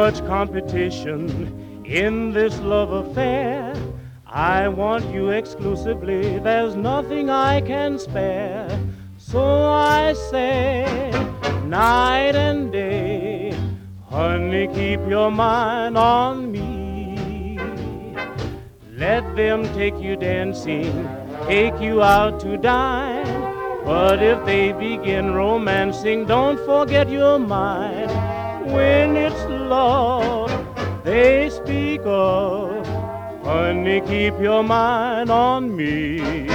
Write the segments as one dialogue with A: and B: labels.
A: much competition in this love affair. I want you exclusively, there's nothing I can spare. So I say, night and day, honey, keep your mind on me. Let them take you dancing, take you out to dine. But if they begin romancing, don't forget you're mine. When it's love they speak of, honey, keep your mind on me.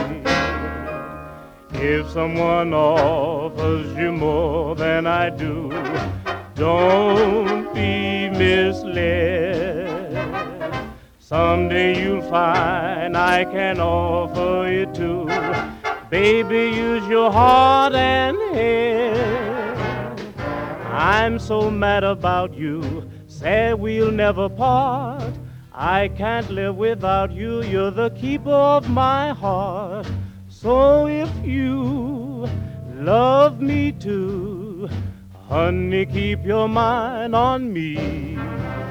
A: If someone offers you more than I do, don't be misled. Someday you'll find I can offer it too. Baby, use your heart and head. I'm so mad about you, said we'll never part. I can't live without you, you're the keeper of my heart. So if you love me too, honey, keep your mind on me.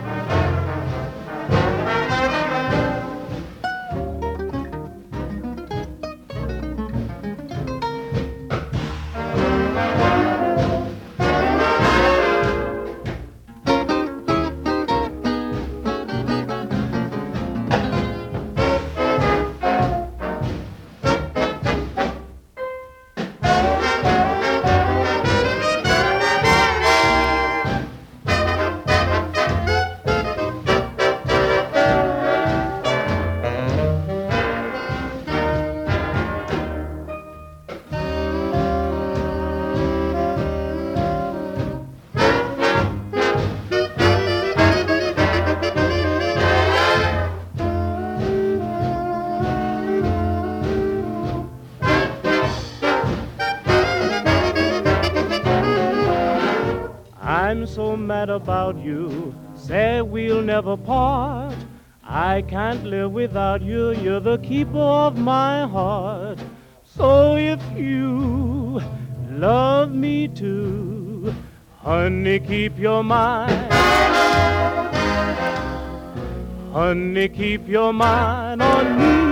A: I'm so mad about you, said we'll never part. I can't live without you, you're the keeper of my heart. So if you love me too, honey, keep your mind. Honey, keep your mind on me.